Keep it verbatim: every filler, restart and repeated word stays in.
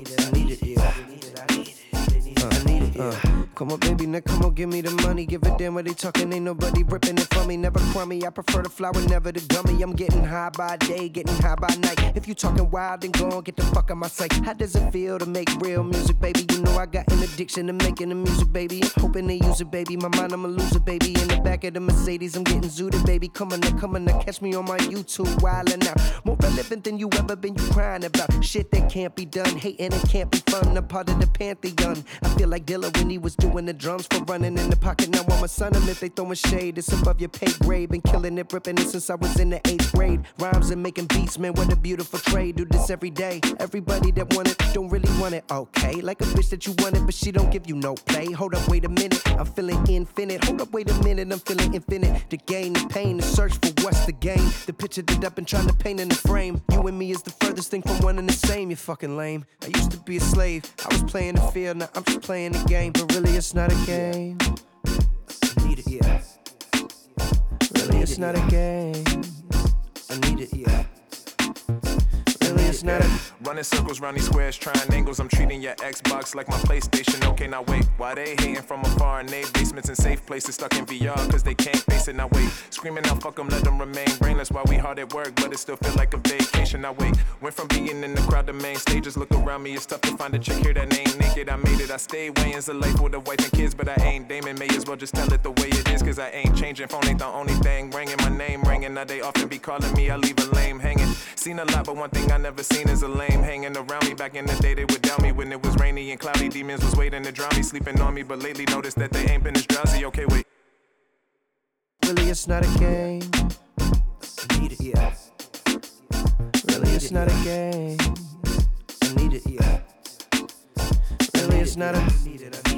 I need it, yeah. Uh, I need it, yeah. Come on, baby, now come on, give me the money. Give a damn what they talking, ain't nobody ripping it from me. Never crummy, I prefer the flower, never the gummy. I'm getting high by day, getting high by night. If you talking wild, then go on, get the fuck out my sight. How does it feel to make real music, baby? You know I got an addiction to making the music, baby. Hoping they use it, baby. My mind, I'm a loser, baby. In the back of the Mercedes, I'm getting zooted, baby. Come on, now, come on, now, catch me on my YouTube, wildin' out. More relevant than you ever been, you crying about shit that can't be done, hating it can't be fun. I'm part of the pantheon. I feel like Dilla when he was doing the drums for running in the pocket. Now I'm a son of if they throwing shade, it's above your pay grade. Been killing it, ripping it since I was in the eighth grade. Rhymes and making beats, man, what a beautiful trade. Do this every day. Everybody that want it don't really want it, okay? Like a bitch that you want it, but she don't give you no play. Hold up, wait a minute, I'm feeling infinite. Hold up, wait a minute, I'm feeling infinite. The gain, the pain, the search for what's the game. The picture that I've been trying to paint in the frame. You and me is the furthest thing from one and the same. You fucking lame. I used to be a slave. I was playing the field, now I'm just playing the game. But really, it's not a game. I need it, yeah. Really, it's not a game. I need it, yeah. Really, it's not a... Running circles round these squares, triangles. I'm treating your Xbox like my PlayStation. Okay, now wait. Why they hating from afar? And they basements and safe places stuck in V R, cause they can't face it. Now wait. Screaming out, fuck them, let them remain brainless while we hard at work, but it still feel like a vacation. Now wait. Went from being in the crowd to main stages. Look around me, it's tough to find a chick here that ain't naked. I made it, I stayed weighing a life with a wife and kids, but I ain't Damon. May as well just tell it the way it is, cause I ain't changing. Phone ain't the only thing ringing, my name ringing. Now they often be calling me, I leave a lame hanging. Seen a lot, but one thing I never seen is a lame hanging around me. Back in the day, they would down me when it was rainy and cloudy. Demons was waiting to drown me, sleeping on me, but lately noticed that they ain't been as drowsy. Okay, wait. Really, it's not a game. I need it, yeah. Really, it's not a game. I need it, yeah. Really, it's not a...